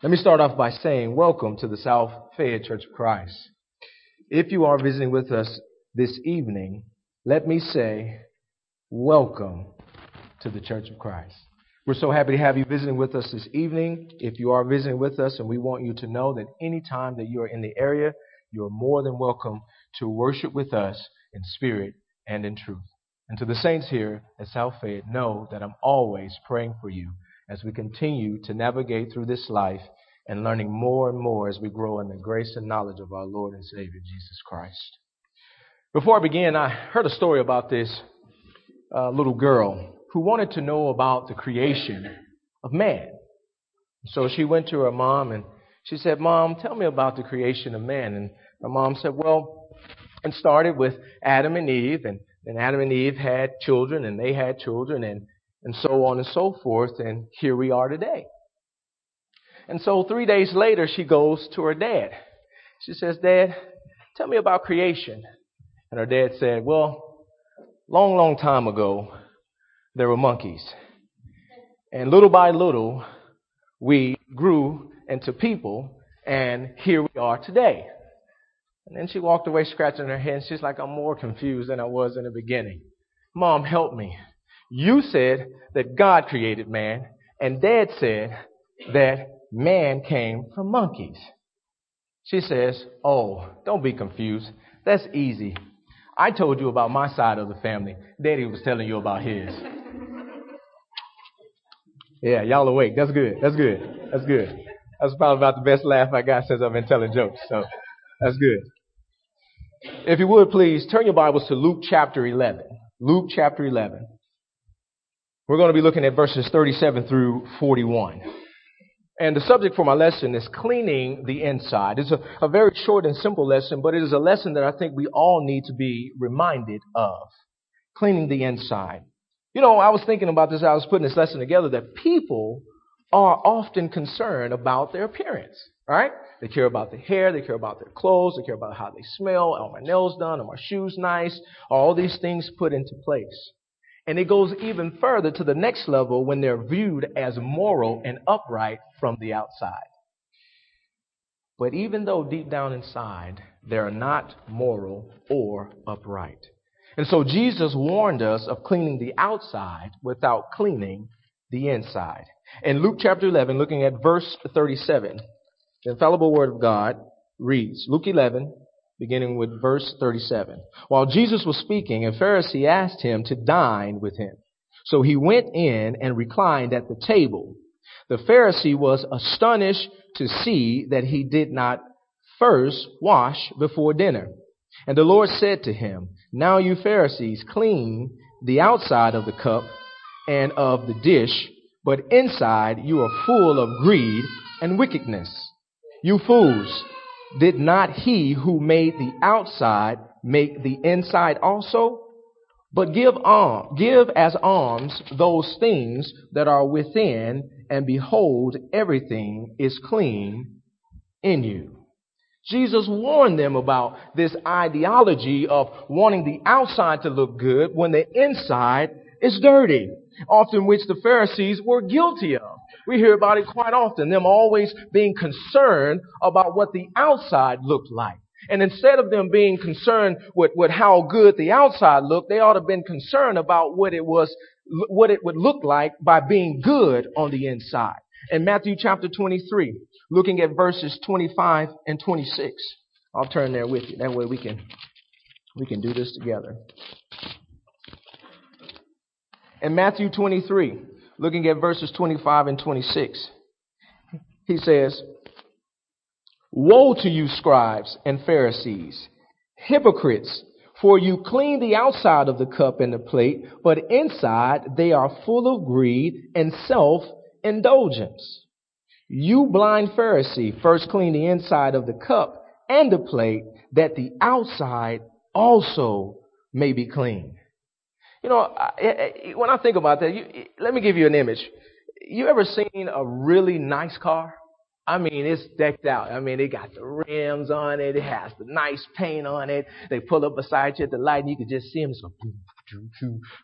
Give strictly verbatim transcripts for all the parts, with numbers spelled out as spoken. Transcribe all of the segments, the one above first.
Let me start off by saying welcome to the South Fayette Church of Christ. If you are visiting with us this evening, let me say welcome to the Church of Christ. We're so happy to have you visiting with us this evening. If you are visiting with us, and we want you to know that anytime that you are in the area, you are more than welcome to worship with us in spirit and in truth. And to the saints here at South Fayette, know that I'm always praying for you as we continue to navigate through this life and learning more and more as we grow in the grace and knowledge of our Lord and Savior, Jesus Christ. Before I begin, I heard a story about this uh, little girl who wanted to know about the creation of man. So she went to her mom and she said, "Mom, tell me about the creation of man." And her mom said, "Well, it started with Adam and Eve, and then Adam and Eve had children, and they had children, and, and so on and so forth, and here we are today." And so three days later, she goes to her dad. She says, "Dad, tell me about creation." And her dad said, "Well, long, long time ago, there were monkeys. And little by little, we grew into people, and here we are today." And then she walked away scratching her head, and she's like, "I'm more confused than I was in the beginning. Mom, help me. You said that God created man, and Dad said that man came from monkeys." She says, "Oh, don't be confused. That's easy. I told you about my side of the family. Daddy was telling you about his." Yeah, y'all awake. That's good. That's good. That's good. That's probably about the best laugh I got since I've been telling jokes. So that's good. If you would, please turn your Bibles to Luke chapter eleven. Luke chapter eleven. We're going to be looking at verses thirty-seven through forty-one. And the subject for my lesson is cleaning the inside. It's a, a very short and simple lesson, but it is a lesson that I think we all need to be reminded of. Cleaning the inside. You know, I was thinking about this as I was putting this lesson together, that people are often concerned about their appearance, right? They care about their hair, they care about their clothes, they care about how they smell, are my nails done, are my shoes nice, are all these things put into place. And it goes even further to the next level when they're viewed as moral and upright from the outside. But even though deep down inside, they are not moral or upright. And so Jesus warned us of cleaning the outside without cleaning the inside. In Luke chapter eleven, looking at verse thirty-seven, the infallible word of God reads, Luke eleven, beginning with verse thirty-seven. "While Jesus was speaking, a Pharisee asked him to dine with him. So he went in and reclined at the table. The Pharisee was astonished to see that he did not first wash before dinner. And the Lord said to him, 'Now you Pharisees clean the outside of the cup and of the dish, but inside you are full of greed and wickedness. You fools, did not he who made the outside make the inside also? But give alms, give as alms those things that are within, and behold, everything is clean in you.'" Jesus warned them about this ideology of wanting the outside to look good when the inside is dirty, often which the Pharisees were guilty of. We hear about it quite often, them always being concerned about what the outside looked like. And instead of them being concerned with, with how good the outside looked, they ought to have been concerned about what it was, what it would look like by being good on the inside. In Matthew chapter twenty-three, looking at verses twenty-five and twenty-six. I'll turn there with you. That way we can, we can do this together. In Matthew twenty-three, looking at verses twenty-five and twenty-six, he says, "Woe to you, scribes and Pharisees, hypocrites, for you clean the outside of the cup and the plate, but inside they are full of greed and self-indulgence. You blind Pharisee, first clean the inside of the cup and the plate, that the outside also may be clean." You know, I, I, when I think about that, you, let me give you an image. You ever seen a really nice car? I mean, it's decked out. I mean, it got the rims on it. It has the nice paint on it. They pull up beside you at the light, and you can just see them. So,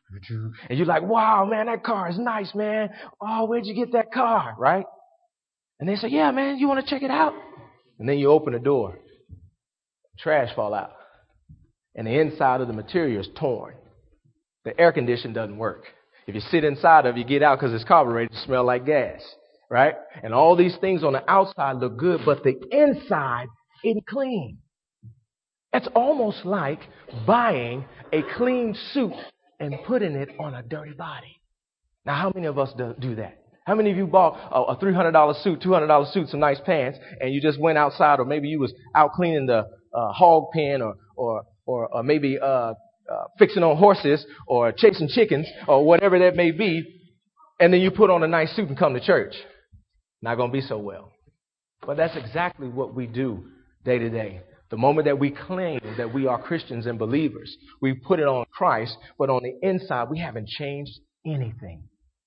and you're like, "Wow, man, that car is nice, man. Oh, where'd you get that car?" Right? And they say, yeah, man, you want to check it out? And then you open the door. Trash fall out. And the inside of the material is torn. The air condition doesn't work. If you sit inside of it, you get out because it's carbureted, it smells like gas, right? And all these things on the outside look good, but the inside isn't clean. It's almost like buying a clean suit and putting it on a dirty body. Now, how many of us do, do that? How many of you bought a, a three hundred dollars suit, two hundred dollars suit, some nice pants, and you just went outside, or maybe you was out cleaning the uh, hog pen, or or or, or maybe uh, uh, fixing on horses, or chasing chickens, or whatever that may be, and then you put on a nice suit and come to church? Not going to be so well. But that's exactly what we do day to day. The moment that we claim that we are Christians and believers, we put it on Christ, but on the inside, we haven't changed anything.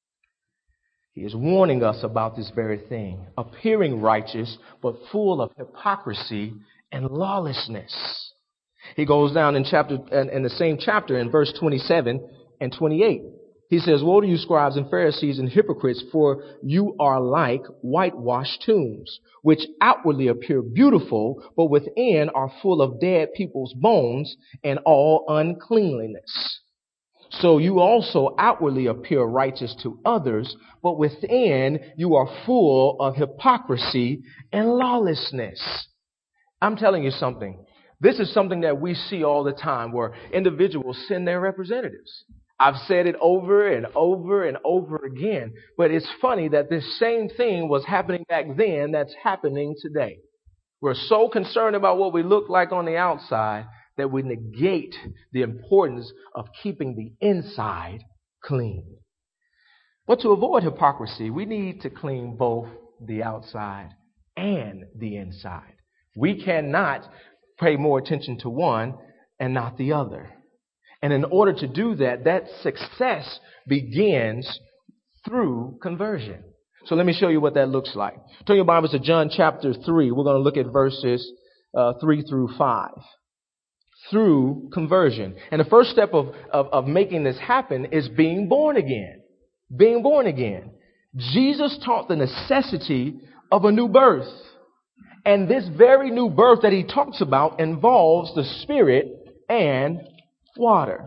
He is warning us about this very thing, appearing righteous, but full of hypocrisy and lawlessness. He goes down in chapter, in the same chapter, in verse twenty-seven and twenty-eight. He says, woe to you, scribes and Pharisees and hypocrites, for you are like whitewashed tombs, which outwardly appear beautiful, but within are full of dead people's bones and all uncleanliness. So you also outwardly appear righteous to others, but within you are full of hypocrisy and lawlessness. I'm telling you something. This is something that we see all the time, where individuals send their representatives. I've said it over and over and over again, but it's funny that this same thing was happening back then that's happening today. We're so concerned about what we look like on the outside that we negate the importance of keeping the inside clean. But to avoid hypocrisy, we need to clean both the outside and the inside. We cannot pay more attention to one and not the other. And in order to do that, that success begins through conversion. So let me show you what that looks like. Turn your Bibles to John chapter three. We're going to look at verses uh, three through five. Through conversion. And the first step of, of, of making this happen is being born again. Being born again. Jesus taught the necessity of a new birth. And this very new birth that he talks about involves the Spirit and water.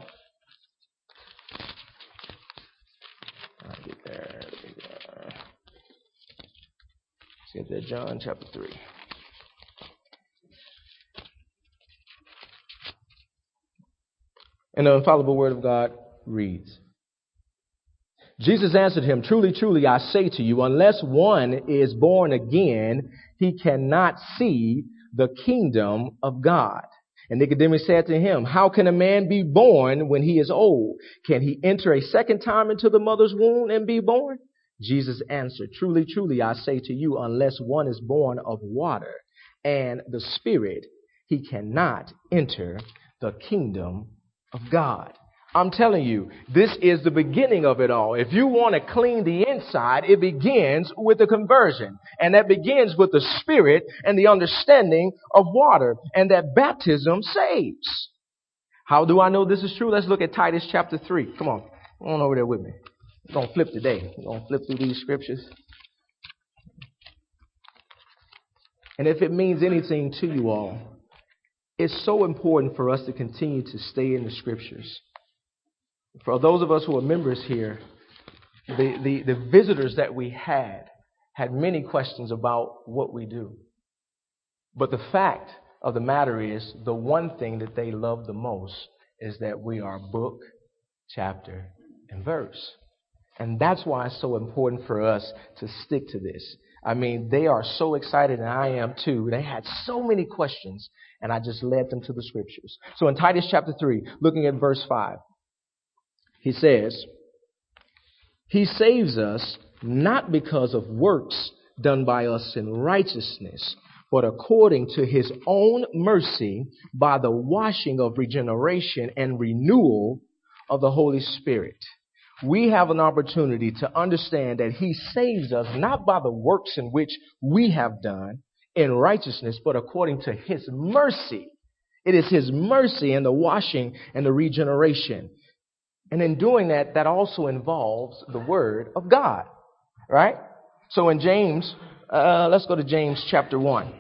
I'll get there. Let's get there. John chapter three. And the infallible word of God reads, Jesus answered him, truly, truly, I say to you, unless one is born again, he cannot see the kingdom of God. And Nicodemus said to him, how can a man be born when he is old? Can he enter a second time into the mother's womb and be born? Jesus answered, truly, truly, I say to you, unless one is born of water and the Spirit, he cannot enter the kingdom of God. I'm telling you, this is the beginning of it all. If you want to clean the inside, it begins with the conversion. And that begins with the Spirit and the understanding of water. And that baptism saves. How do I know this is true? Let's look at Titus chapter three. Come on. Come on over there with me. We're going to flip today. We're going to flip through these scriptures. And if it means anything to you all, it's so important for us to continue to stay in the scriptures. For those of us who are members here, the, the, the visitors that we had had many questions about what we do. But the fact of the matter is, the one thing that they love the most is that we are book, chapter, and verse. And that's why it's so important for us to stick to this. I mean, they are so excited, and I am too. They had so many questions, and I just led them to the scriptures. So in Titus chapter three, looking at verse five, he says, he saves us not because of works done by us in righteousness, but according to his own mercy by the washing of regeneration and renewal of the Holy Spirit. We have an opportunity to understand that he saves us not by the works in which we have done in righteousness, but according to his mercy. It is his mercy and the washing and the regeneration. And in doing that, that also involves the word of God, right? So in James Uh, let's go to James chapter one.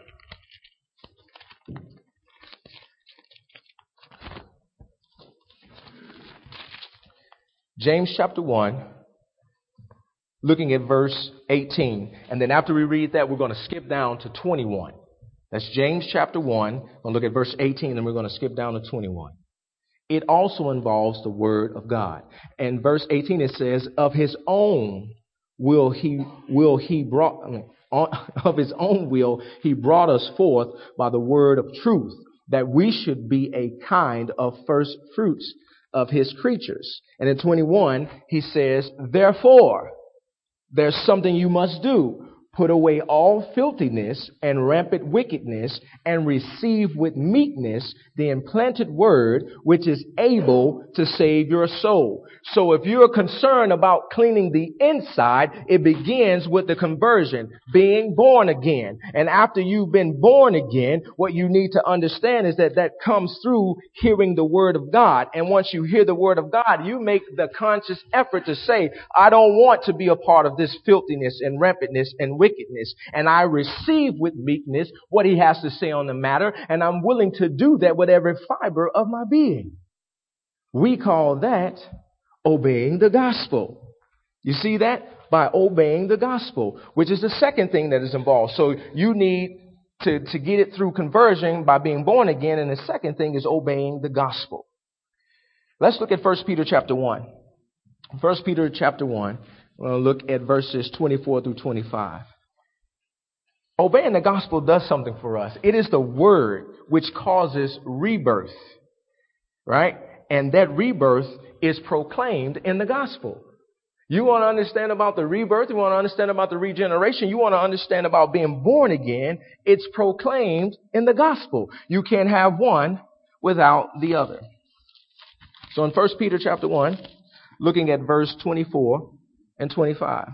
James chapter one, looking at verse eighteen. And then after we read that, we're going to skip down to twenty-one. That's James chapter one. We'll look at verse eighteen, and we're going to skip down to twenty-one. It also involves the word of God. And verse eighteen, it says, of his own will he, will he brought, I mean, of his own will he brought us forth by the word of truth, that we should be a kind of first fruits of his creatures. And in twenty-one, he says, therefore, there's something you must do. Put away all filthiness and rampant wickedness, and receive with meekness the implanted word, which is able to save your soul. So if you're concerned about cleaning the inside, it begins with the conversion, being born again. And after you've been born again, what you need to understand is that that comes through hearing the word of God. And once you hear the word of God, you make the conscious effort to say, I don't want to be a part of this filthiness and rampantness and wickedness. And I receive with meekness what he has to say on the matter. And I'm willing to do that with every fiber of my being. We call that obeying the gospel. You see that? By obeying the gospel, which is the second thing that is involved. So you need to, to get it through conversion by being born again. And the second thing is obeying the gospel. Let's look at First Peter chapter one. First Peter chapter one. We'll look at verses twenty-four through twenty-five. Obeying the gospel does something for us. It is the word which causes rebirth, right? And that rebirth is proclaimed in the gospel. You want to understand about the rebirth? You want to understand about the regeneration? You want to understand about being born again? It's proclaimed in the gospel. You can't have one without the other. So in First Peter chapter one, looking at verse twenty-four and twenty-five.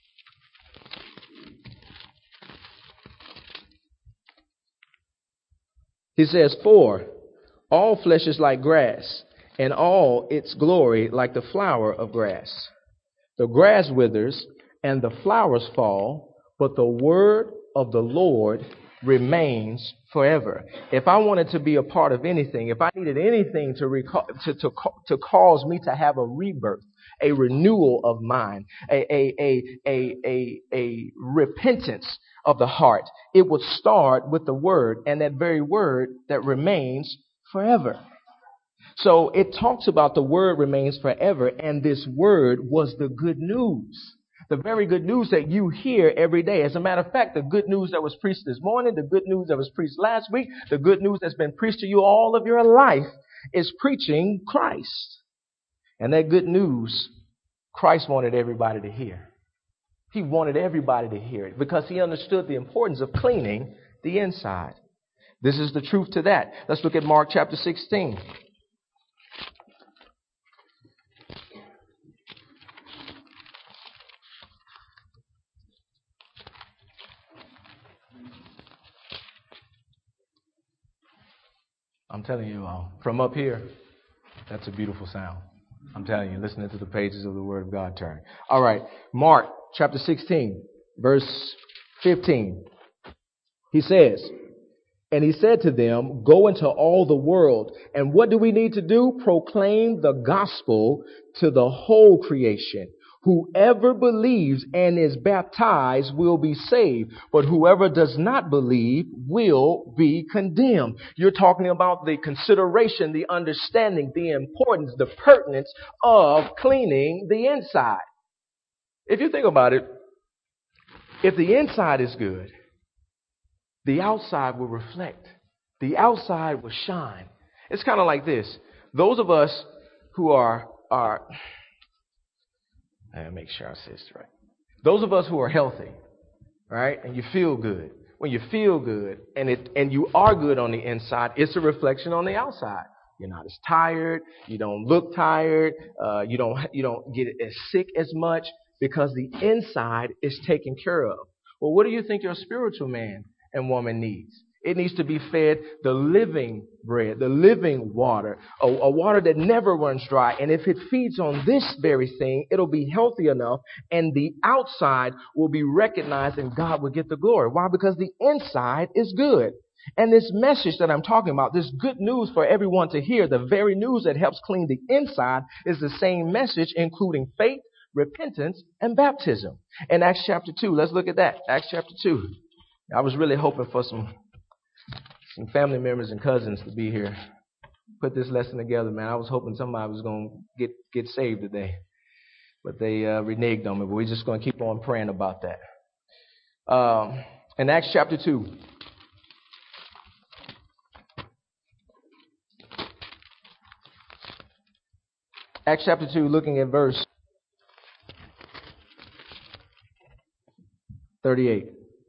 He says, for all flesh is like grass, and all its glory like the flower of grass. The grass withers and the flowers fall, but the word of the Lord remains forever. If I wanted to be a part of anything, if I needed anything to, recall, to, to, to cause me to have a rebirth, a renewal of mind, a, a, a, a, a, a repentance of the heart, it would start with the word, and that very word that remains forever. So it talks about the word remains forever, and this word was the good news. The very good news that you hear every day. As a matter of fact, the good news that was preached this morning, the good news that was preached last week, the good news that's been preached to you all of your life is preaching Christ. And that good news, Christ wanted everybody to hear. He wanted everybody to hear it because he understood the importance of cleaning the inside. This is the truth to that. Let's look at Mark chapter sixteen. I'm telling you, uh, from up here, that's a beautiful sound. I'm telling you, listening to the pages of the Word of God turn. All right, Mark chapter sixteen, verse fifteen. He says, and he said to them, go into all the world. And what do we need to do? Proclaim the gospel to the whole creation. Whoever believes and is baptized will be saved, but whoever does not believe will be condemned. You're talking about the consideration, the understanding, the importance, the pertinence of cleaning the inside. If you think about it, if the inside is good, the outside will reflect. The outside will shine. It's kind of like this. Those of us who are, are, let me make sure I say this right. Those of us who are healthy, right, and you feel good. When you feel good and it and you are good on the inside, it's a reflection on the outside. You're not as tired. You don't look tired. Uh, you don't you don't get as sick as much because the inside is taken care of. Well, what do you think your spiritual man and woman needs? It needs to be fed the living bread, the living water, a, a water that never runs dry. And if it feeds on this very thing, it'll be healthy enough and the outside will be recognized and God will get the glory. Why? Because the inside is good. And this message that I'm talking about, this good news for everyone to hear, the very news that helps clean the inside, is the same message, including faith, repentance, and baptism. In Acts chapter two, let's look at that. Acts chapter two. I was really hoping for some some family members and cousins to be here. Put this lesson together, man. I was hoping somebody was going to get, get saved today. But they uh, reneged on me. But we're just going to keep on praying about that. Um, in Acts chapter two. Acts chapter two, looking at verse thirty-eight.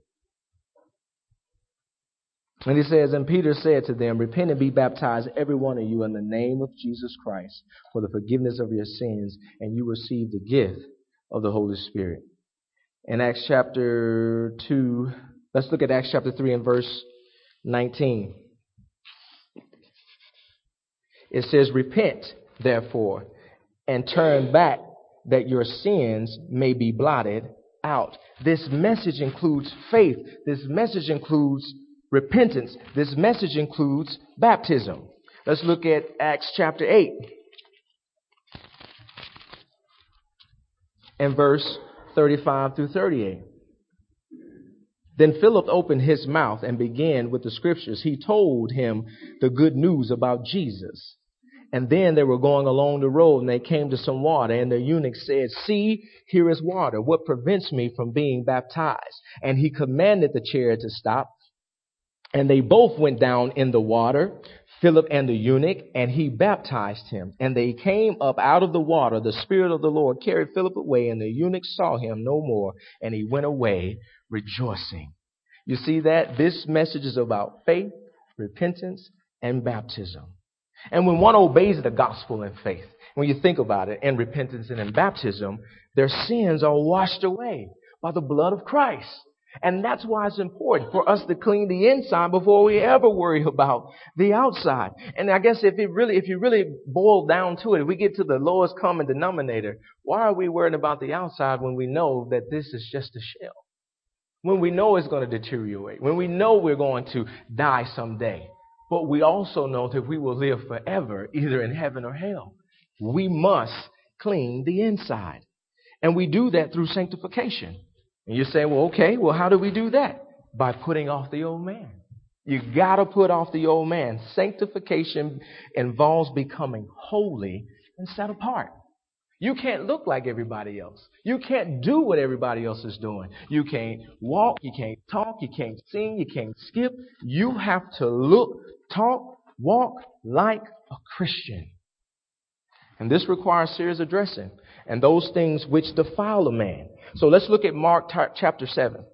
And he says, and Peter said to them, repent and be baptized, every one of you, in the name of Jesus Christ, for the forgiveness of your sins, and you receive the gift of the Holy Spirit. In Acts chapter two, let's look at Acts chapter three and verse nineteen. It says, repent, therefore, and turn back, that your sins may be blotted out. This message includes faith. This message includes repentance. This message includes baptism. Let's look at Acts chapter eight and verse thirty-five through thirty-eight. Then Philip opened his mouth and began with the scriptures. He told him the good news about Jesus. And then they were going along the road and they came to some water, and the eunuch said, see, here is water. What prevents me from being baptized? And he commanded the chariot to stop. And they both went down in the water, Philip and the eunuch, and he baptized him. And they came up out of the water. The Spirit of the Lord carried Philip away, and the eunuch saw him no more, and he went away rejoicing. You see that? This message is about faith, repentance, and baptism. And when one obeys the gospel in faith, when you think about it, in repentance and in baptism, their sins are washed away by the blood of Christ. And that's why it's important for us to clean the inside before we ever worry about the outside. And I guess if it really, if you really boil down to it, if we get to the lowest common denominator, why are we worrying about the outside when we know that this is just a shell? When we know it's going to deteriorate, when we know we're going to die someday. But we also know that we will live forever, either in heaven or hell. We must clean the inside. And we do that through sanctification. And you're saying, well, okay, well, how do we do that? By putting off the old man. You got to put off the old man. Sanctification involves becoming holy and set apart. You can't look like everybody else. You can't do what everybody else is doing. You can't walk, you can't talk, you can't sing, you can't skip. You have to look, talk, walk like a Christian. And this requires serious addressing and those things which defile a man. So let's look at Mark t- chapter seven.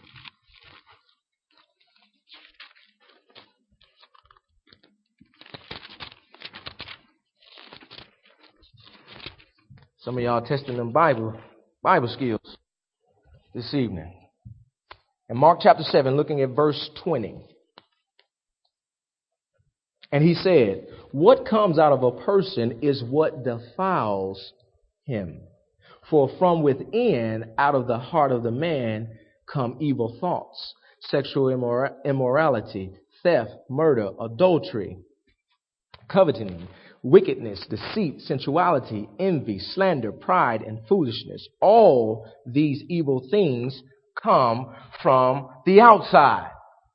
Some of y'all testing them Bible, Bible skills this evening. In Mark chapter seven, looking at verse twenty. And he said, what comes out of a person is what defiles him. For from within, out of the heart of the man, come evil thoughts, sexual immor- immorality, theft, murder, adultery, coveting, wickedness, deceit, sensuality, envy, slander, pride, and foolishness. All these evil things come from the outside.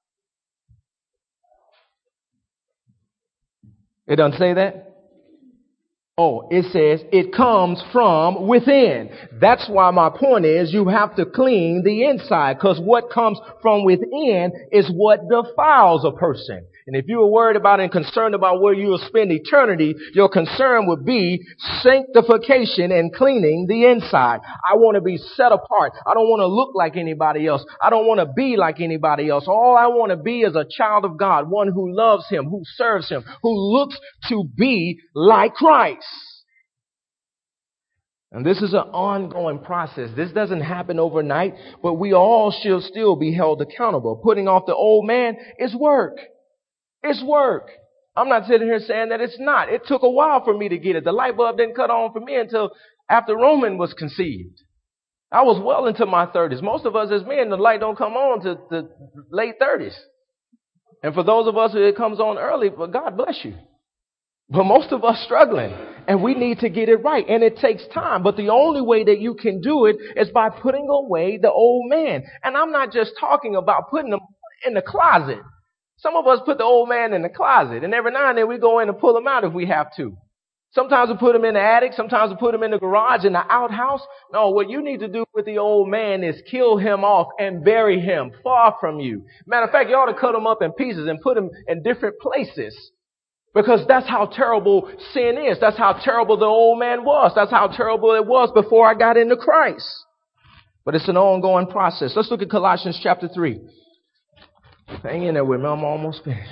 It doesn't say that? Oh, it says it comes from within. That's why my point is you have to clean the inside, because what comes from within is what defiles a person. And if you were worried about and concerned about where you will spend eternity, your concern would be sanctification and cleaning the inside. I want to be set apart. I don't want to look like anybody else. I don't want to be like anybody else. All I want to be is a child of God, one who loves Him, who serves Him, who looks to be like Christ. And this is an ongoing process. This doesn't happen overnight, but we all should still be held accountable. Putting off the old man is work. It's work. I'm not sitting here saying that it's not. It took a while for me to get it. The light bulb didn't cut on for me until after Roman was conceived. I was well into my thirties. Most of us as men, the light don't come on to the late thirties. And for those of us who it comes on early, well, God bless you. But most of us struggling, and we need to get it right. And it takes time. But the only way that you can do it is by putting away the old man. And I'm not just talking about putting them in the closet. Some of us put the old man in the closet, and every now and then we go in and pull him out if we have to. Sometimes we put him in the attic. Sometimes we put him in the garage, in the outhouse. No, what you need to do with the old man is kill him off and bury him far from you. Matter of fact, you ought to cut him up in pieces and put him in different places. Because that's how terrible sin is. That's how terrible the old man was. That's how terrible it was before I got into Christ. But it's an ongoing process. Let's look at Colossians chapter three. Hang in there with me. I'm almost finished.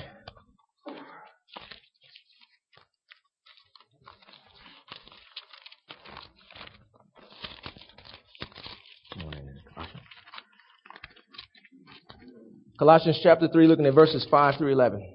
Colossians chapter three, looking at verses five through eleven.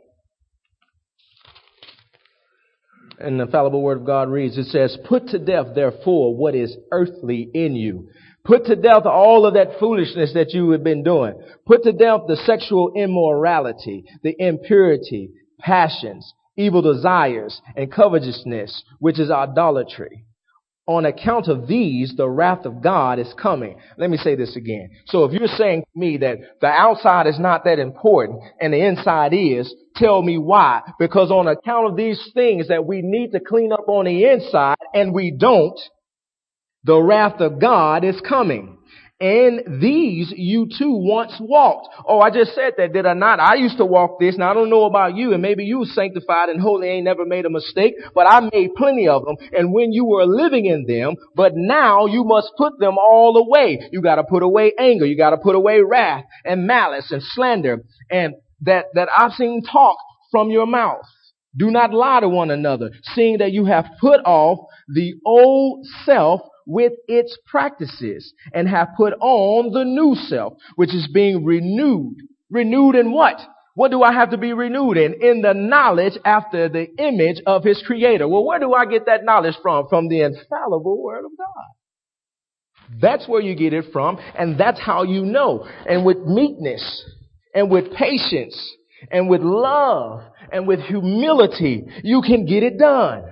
And the infallible word of God reads, it says, put to death, therefore, what is earthly in you. Put to death all of that foolishness that you have been doing. Put to death the sexual immorality, the impurity, passions, evil desires, and covetousness, which is idolatry. On account of these, the wrath of God is coming. Let me say this again. So if you're saying to me that the outside is not that important and the inside is, tell me why. Because on account of these things that we need to clean up on the inside and we don't, the wrath of God is coming. And these you too once walked. Oh, I just said that, did I not? I used to walk this. Now, I don't know about you, and maybe you sanctified and holy, ain't never made a mistake, but I made plenty of them. And when you were living in them, but now you must put them all away. You got to put away anger. You got to put away wrath and malice and slander and that, that obscene talk from your mouth. Do not lie to one another, seeing that you have put off the old self with its practices and have put on the new self, which is being renewed. Renewed in what? What do I have to be renewed in? In the knowledge after the image of his creator. Well, where do I get that knowledge from? From the infallible word of God. That's where you get it from, and that's how you know. And with meekness and with patience and with love and with humility, you can get it done.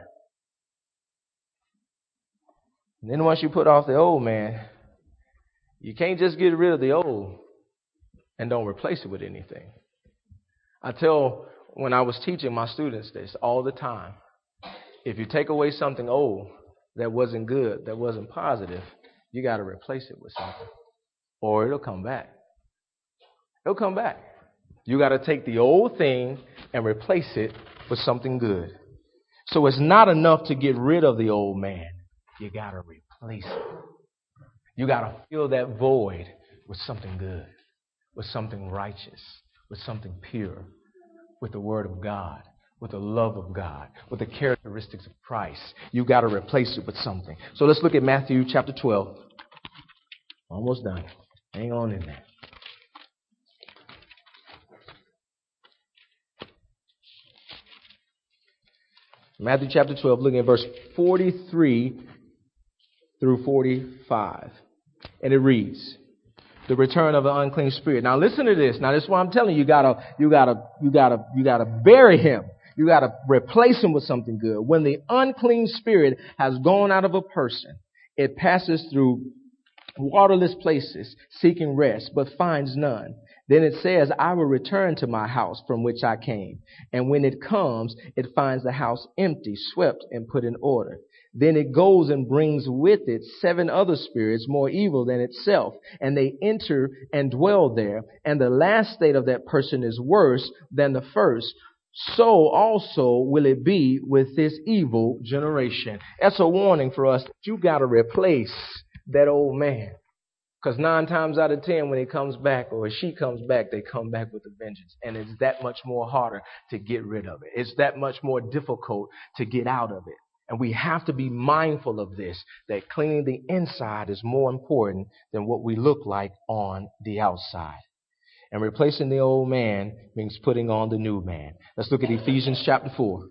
And then once you put off the old man, you can't just get rid of the old and don't replace it with anything. I tell when I was teaching my students this all the time. If you take away something old that wasn't good, that wasn't positive, you got to replace it with something. Or it'll come back. It'll come back. You got to take the old thing and replace it with something good. So it's not enough to get rid of the old man. You got to replace it. You got to fill that void with something good, with something righteous, with something pure, with the word of God, with the love of God, with the characteristics of Christ. You got to replace it with something. So let's look at Matthew chapter twelve. Almost done. Hang on in there. Matthew chapter twelve, looking at verse forty-three through forty-five. And it reads, the return of the unclean spirit. Now listen to this. Now this is what I'm telling you. You gotta, you gotta, you gotta, you gotta bury him. You gotta replace him with something good. When the unclean spirit has gone out of a person, it passes through waterless places, seeking rest, but finds none. Then it says, I will return to my house from which I came. And when it comes, it finds the house empty, swept, and put in order. Then it goes and brings with it seven other spirits more evil than itself, and they enter and dwell there. And the last state of that person is worse than the first. So also will it be with this evil generation. That's a warning for us. You got to replace that old man. Because nine times out of ten, when he comes back or she comes back, they come back with a vengeance. And it's that much more harder to get rid of it. It's that much more difficult to get out of it. And we have to be mindful of this, that cleaning the inside is more important than what we look like on the outside. And replacing the old man means putting on the new man. Let's look at Ephesians chapter four.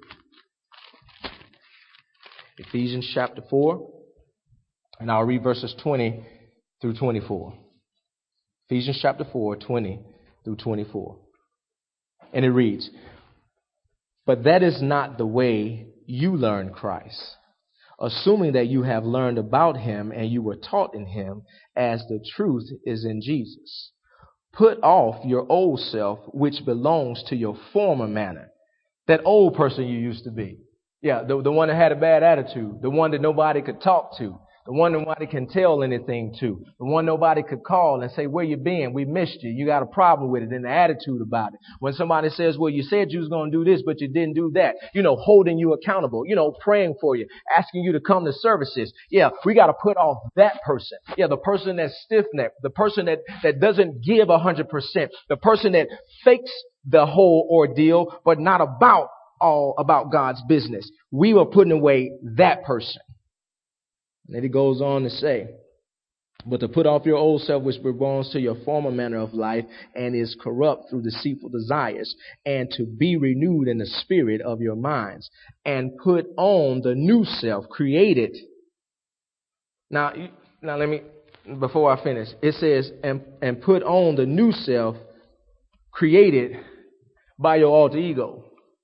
Ephesians chapter four, and I'll read verses twenty through twenty-four. Ephesians chapter four, twenty through twenty-four. And it reads, "But that is not the way you learned Christ, assuming that you have learned about him and you were taught in him as the truth is in Jesus. Put off your old self, which belongs to your former manner." That old person you used to be. Yeah, the, the one that had a bad attitude, the one that nobody could talk to, the one nobody can tell anything to, the one nobody could call and say, "Where you been? We missed you." You got a problem with it and the attitude about it. When somebody says, "Well, you said you was going to do this, but you didn't do that," you know, holding you accountable, you know, praying for you, asking you to come to services. Yeah, we got to put off that person. Yeah, the person that's stiff-necked, the person that, that doesn't give a hundred percent, the person that fakes the whole ordeal, but not about all about God's business. We were putting away that person. And then he goes on to say, "But to put off your old self, which belongs to your former manner of life and is corrupt through deceitful desires, and to be renewed in the spirit of your minds, and put on the new self, created." Now, now let me, before I finish, it says, and, and put on the new self, created by your alter ego.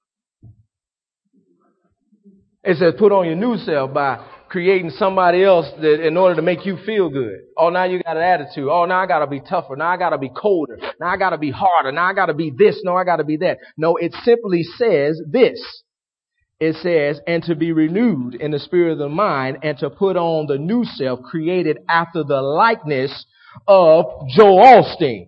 It says put on your new self by creating somebody else that in order to make you feel good. Oh, now you got an attitude. Oh, now I got to be tougher. Now I got to be colder. Now I got to be harder. Now I got to be this. No, I got to be that. No, it simply says this. It says, and to be renewed in the spirit of the mind, and to put on the new self created after the likeness of Joel Osteen.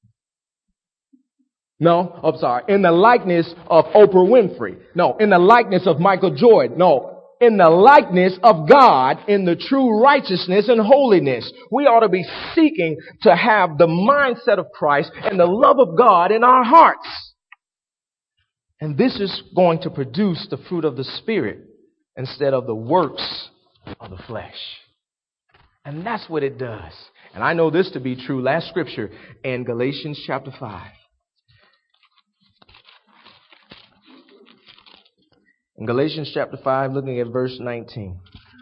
No, I'm sorry. In the likeness of Oprah Winfrey. No, in the likeness of Michael Jordan. No, in the likeness of God, in the true righteousness and holiness. We ought to be seeking to have the mindset of Christ and the love of God in our hearts. And this is going to produce the fruit of the Spirit instead of the works of the flesh. And that's what it does. And I know this to be true. Last scripture in Galatians chapter five. In Galatians chapter five, looking at verse nineteen.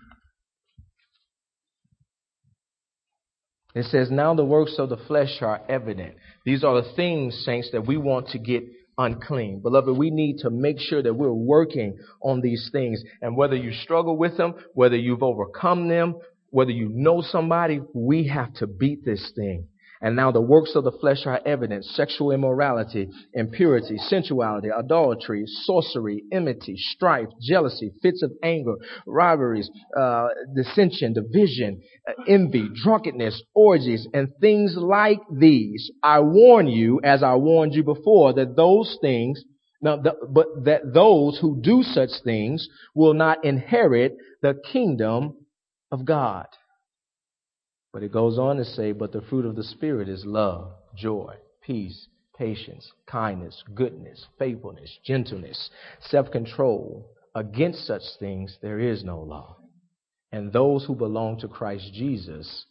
It says, "Now the works of the flesh are evident." These are the things, saints, that we want to get unclean. Beloved, we need to make sure that we're working on these things. And whether you struggle with them, whether you've overcome them, whether you know somebody, we have to beat this thing. And now the works of the flesh are evident: sexual immorality, impurity, sensuality, adultery, sorcery, enmity, strife, jealousy, fits of anger, rivalries, uh, dissension, division, uh, envy, drunkenness, orgies, and things like these. I warn you, as I warned you before, that those things, now, the, but that those who do such things will not inherit the kingdom of God. But it goes on to say, but the fruit of the Spirit is love, joy, peace, patience, kindness, goodness, faithfulness, gentleness, self-control. Against such things there is no law. And those who belong to Christ Jesus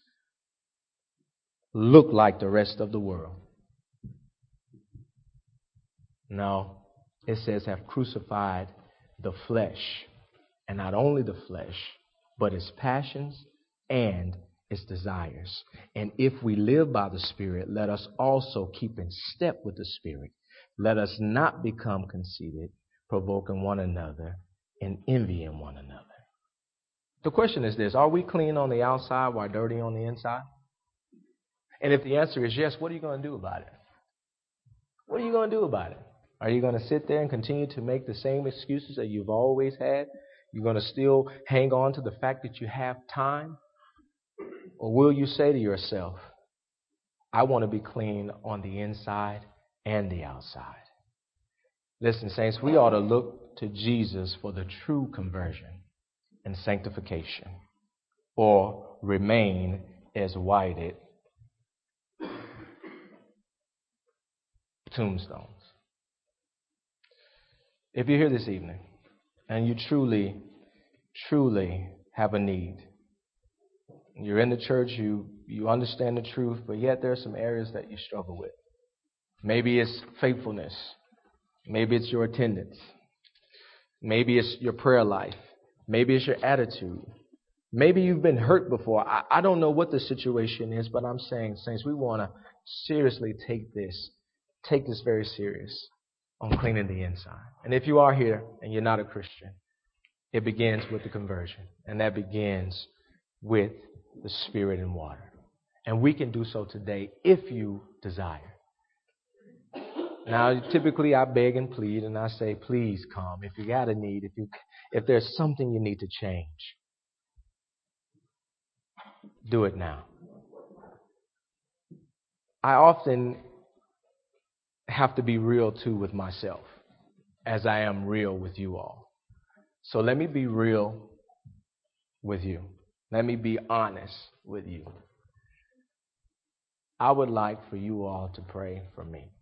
look like the rest of the world. No, it says have crucified the flesh. And not only the flesh, but its passions and its desires. And if we live by the Spirit, let us also keep in step with the Spirit. Let us not become conceited, provoking one another and envying one another. The question is this: are we clean on the outside while dirty on the inside? And if the answer is yes, what are you going to do about it? What are you going to do about it? Are you going to sit there and continue to make the same excuses that you've always had? You're going to still hang on to the fact that you have time? Or will you say to yourself, I want to be clean on the inside and the outside? Listen, saints, we ought to look to Jesus for the true conversion and sanctification, or remain as whited tombstones. If you're here this evening and you truly truly have a need. You're in the church, you, you understand the truth, but yet there are some areas that you struggle with. Maybe it's faithfulness. Maybe it's your attendance. Maybe it's your prayer life. Maybe it's your attitude. Maybe you've been hurt before. I, I don't know what the situation is, but I'm saying, saints, we want to seriously take this, take this very serious on cleaning the inside. And if you are here and you're not a Christian, it begins with the conversion. And that begins with the Spirit and water. And we can do so today if you desire. Now, typically I beg and plead and I say, please come. If you got a need, if you, if there's something you need to change, do it now. I often have to be real too with myself as I am real with you all. So let me be real with you. Let me be honest with you. I would like for you all to pray for me.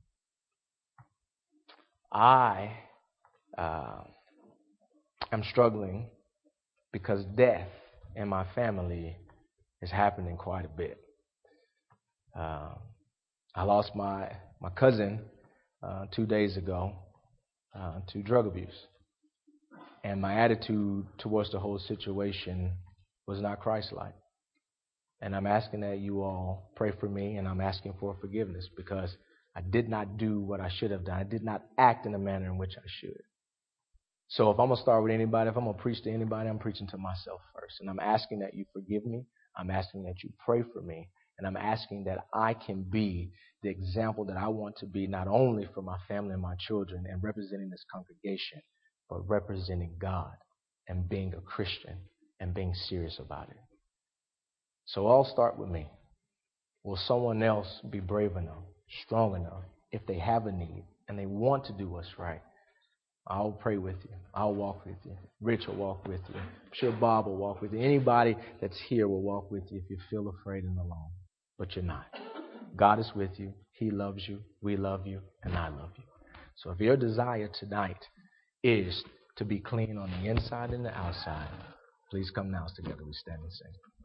I uh, am struggling because death in my family is happening quite a bit. Uh, I lost my, my cousin uh, two days ago uh, to drug abuse. And my attitude towards the whole situation was not Christ-like. And I'm asking that you all pray for me, and I'm asking for forgiveness because I did not do what I should have done. I did not act in the manner in which I should. So if I'm going to start with anybody, if I'm going to preach to anybody, I'm preaching to myself first. And I'm asking that you forgive me. I'm asking that you pray for me. And I'm asking that I can be the example that I want to be, not only for my family and my children and representing this congregation, but representing God and being a Christian and being serious about it. So I'll start with me. Will someone else be brave enough, strong enough, if they have a need and they want to do what's right? I'll pray with you. I'll walk with you. Rich will walk with you. I'm sure Bob will walk with you. Anybody that's here will walk with you if you feel afraid and alone. But you're not. God is with you. He loves you. We love you. And I love you. So if your desire tonight is to be clean on the inside and the outside, please come now. Together we stand and sing.